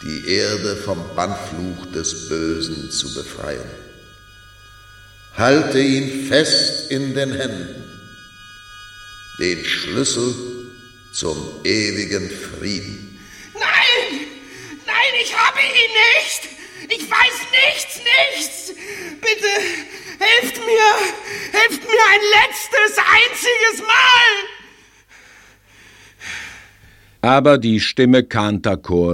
die Erde vom Bannfluch des Bösen zu befreien. Halte ihn fest in den Händen, den Schlüssel zum ewigen Frieden. Nein! Nein, ich habe ihn nicht! Ich weiß nichts! Bitte, helft mir ein letztes, einziges Mal! Aber die Stimme Kantachor